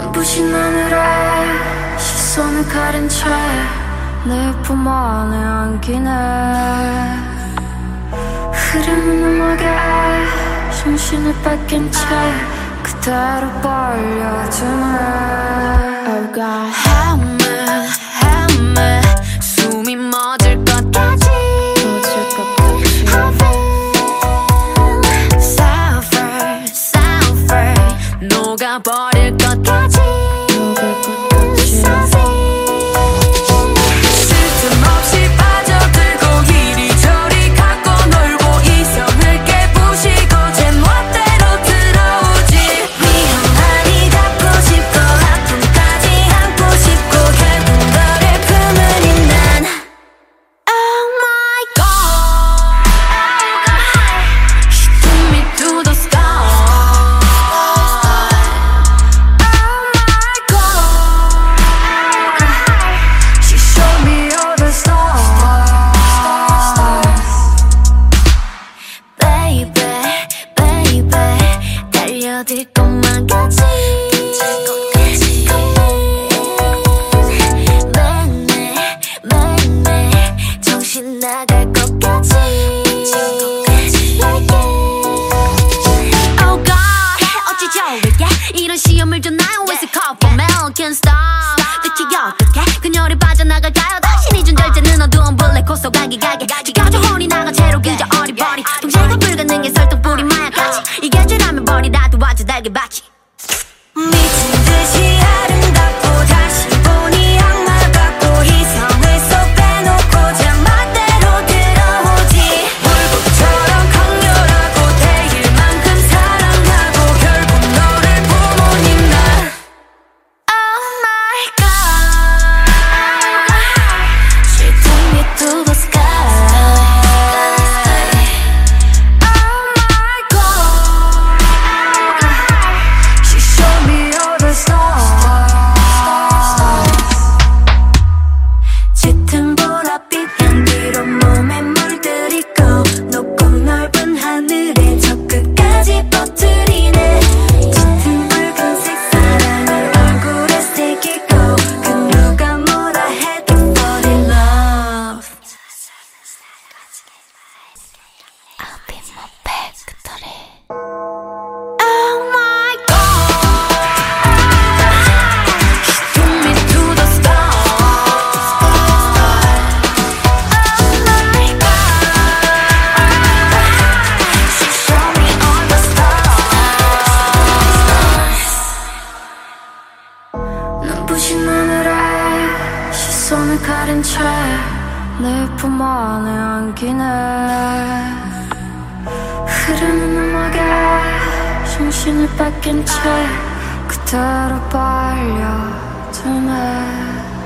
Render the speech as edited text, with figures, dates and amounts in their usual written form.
눈부신 하늘에 시선을 가린 채 내 품 안에 안기네. 흐르는 음악에 정신을 뺏긴 채 그대로 빨려드네. Oh God, help me 숨이 멎을 것 같지. I feel suffer 녹아버릴 것 같지. 쓸데없이 빠져들고 이리저리 갖고 놀고 이성을 깨부시고 제 멋대로 들어오지. 위험하니 닿고 싶고 아픔까지 안고 싶고 결국 너를 품으니 난 Oh my God, she took me to the sky. 어딜 것만 같지. 매일매일 정신 나갈 것 같지. Oh God, 어찌 저에게 이런 시험을 줬나요? It's a call for mail, can't stop. 대체 어떻게 그녀를 빠져나갈까요? 당신이 준 절제는 어두운 블랙홀 속 가게 지겨져 혼이 나가 채로 그저 어리버리 통제가 불가능해 설득뿌리 마약같이 이게 죄라면 버리라도 와줘 달걀밭이. 미친 듯이 아름답고 다시 보니 악마 같고 이성을 쏙 빼놓고 제 멋대로 들어오지. 불꽃처럼 강렬하고 대일 만큼 사랑하고 결국 너를 부모님 날 Oh my God, she took me to the sky. 눈부신 하늘에 시선을 가린 채 내 품 안에 안기네. 흐르는 음악에 정신을 뺏긴 채 그대로 빨려드네.